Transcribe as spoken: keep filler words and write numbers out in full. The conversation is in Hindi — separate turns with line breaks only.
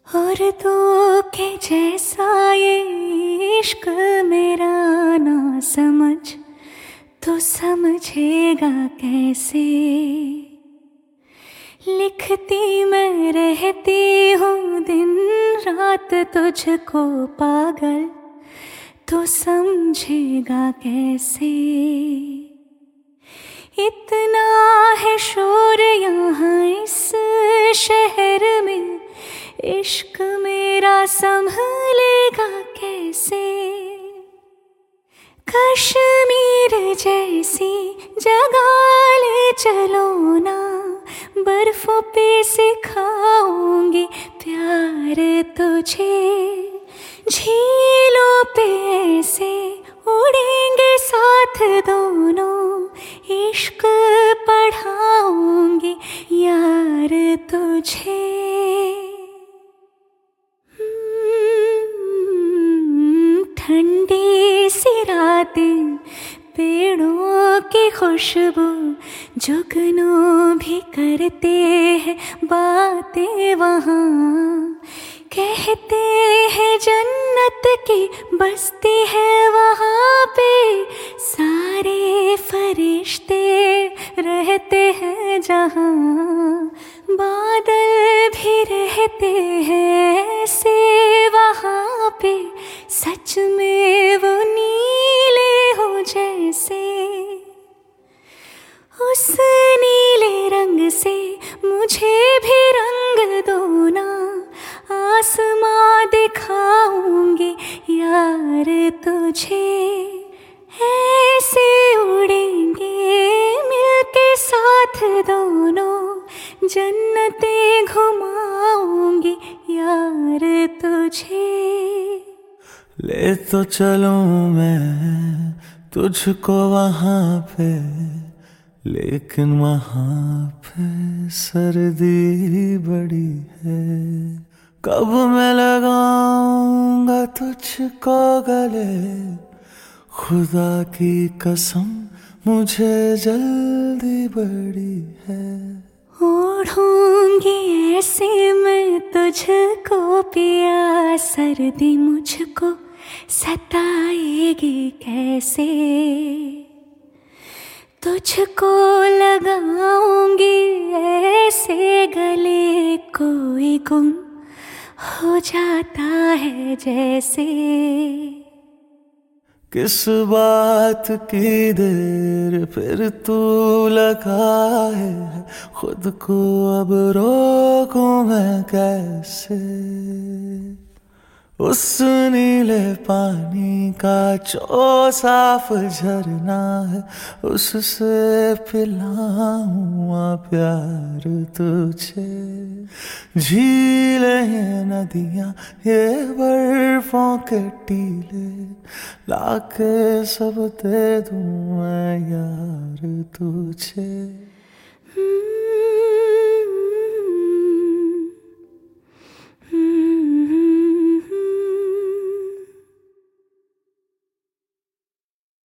और तो के जैसा ये इश्क मेरा ना समझ तो समझेगा कैसे। लिखती मैं रहती हूँ दिन रात तुझको पागल, तो समझेगा कैसे। इतना है शोर यहाँ इस शहर में, इश्क मेरा संभलेगा कैसे। कश्मीर जैसी जगह ले चलो ना, बर्फों पे सिखाऊंगी प्यार तुझे। झीलों पे ऐसे उड़ेंगे साथ दोनों, इश्क पढ़ाऊंगी यार तुझे। ठंडी सी रातें, पेड़ों की खुशबू, जुगनू भी करते हैं बातें वहाँ। कहते हैं जन्नत की बस्ती है वहाँ पे, सारे फरिश्ते रहते हैं जहाँ। बादल भी रहते हैं ऐसे वहाँ पे, सच में वो नीले हो जैसे। उस नीले रंग से मुझे भी रंग दो ना, आसमां दिखाऊंगी यार तुझे। ऐसे उड़ेंगे मिलके साथ दोनों, जन्नतें घुमाऊंगी यार तुझे।
ले तो चलूं मैं तुझको वहाँ पे, लेकिन वहाँ पे सर्दी बड़ी है। कब मैं लगाऊंगा तुझको गले, खुदा की कसम मुझे जल्दी बड़ी है।
ओढ़ूंगी ऐसे मैं तुझको पिया, सर्दी मुझको सताएगी कैसे। तुझको लगाऊंगी ऐसे गले, कोई गुम हो जाता है जैसे।
किस बात की देर फिर तू लगा है, खुद को अब रोकूं मैं कैसे। उस नीले पानी का जो साफ झरना है, उससे पिलाऊं प्यार तुझे। झीलें हैं नदियाँ ये बर्फों के टीले, लाके सब दे दूं मैं यार तुझे।